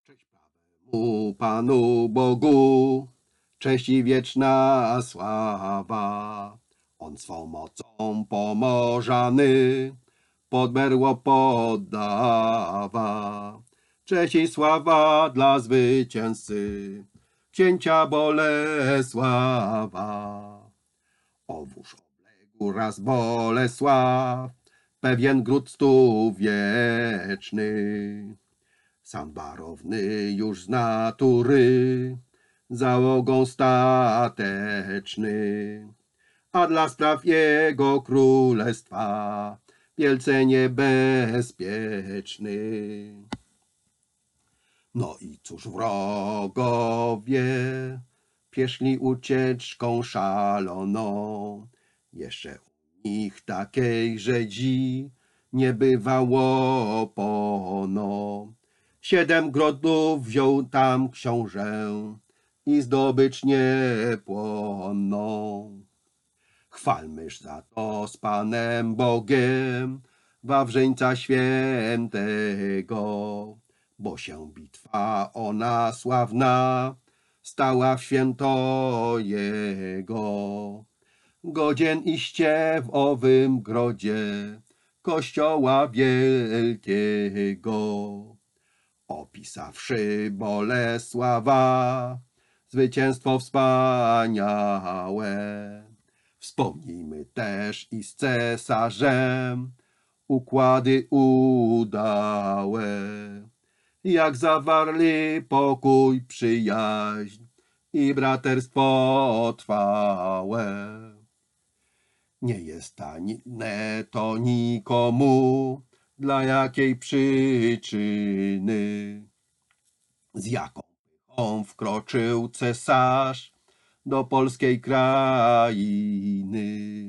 Cześć prawemu Panu Bogu, cześć i wieczna sława. On swą mocą pomożany pod berło poddawa. Cześć i sława dla zwycięzcy, księcia Bolesława. Owóż obległ raz Bolesław, pewien gród stuwieczny. Sam barowny już z natury, załogą stateczny, a dla spraw jego królestwa wielce niebezpieczny. No i cóż wrogowie pieszli ucieczką szaloną, jeszcze u nich takiej rzezi nie bywało pono. 7 grodów wziął tam książę i zdobycz niepłonną. Chwalmyż za to z Panem Bogiem Wawrzyńca Świętego, bo się bitwa ona sławna stała w święto Jego. Godzien iście w owym grodzie kościoła wielkiego. Opisawszy Bolesława, zwycięstwo wspaniałe, wspomnijmy też i z cesarzem układy udałe, jak zawarli pokój, przyjaźń i braterstwo trwałe. Nie jest tanie to nikomu, dla jakiej przyczyny, z jaką pychą wkroczył cesarz do polskiej krainy,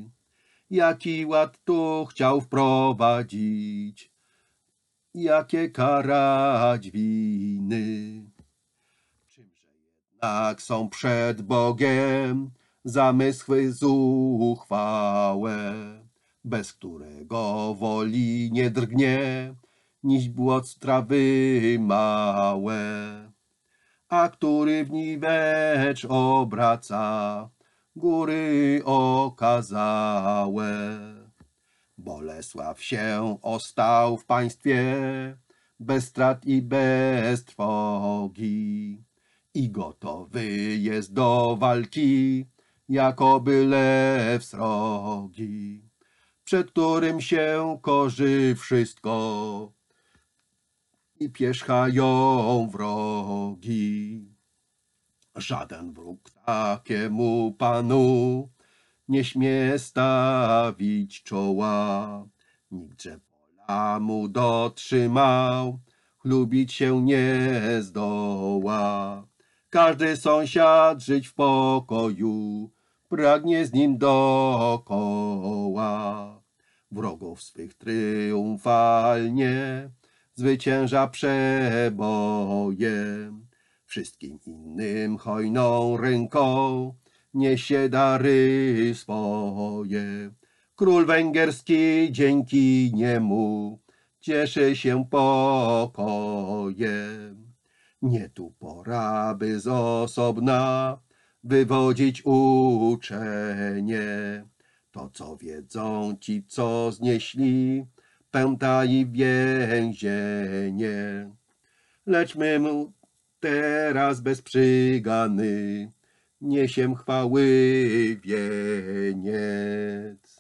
jaki ład tu chciał wprowadzić, jakie karać winy. Czymże jednak są przed Bogiem zamysły zuchwałe, bez którego woli nie drgnie nić błot trawy małe, a który w niwecz obraca góry okazałe. Bolesław się ostał w państwie bez strat i bez trwogi i gotowy jest do walki, jakoby lew srogi, przed którym się korzy wszystko i pierzchają wrogi. Żaden wróg takiemu Panu nie śmie stawić czoła, nikt, że wola mu dotrzymał, chlubić się nie zdoła. Każdy sąsiad żyć w pokoju pragnie z nim dokoła. Wrogów swych triumfalnie zwycięża przebojem. Wszystkim innym hojną ręką niesie dary swoje. Król węgierski dzięki niemu cieszy się pokojem. Nie tu pora, by z osobna wywodzić uczenie. To, co wiedzą ci, co znieśli pęta i więzienie. Lecz my mu teraz bez przygany niesiem chwały wieniec.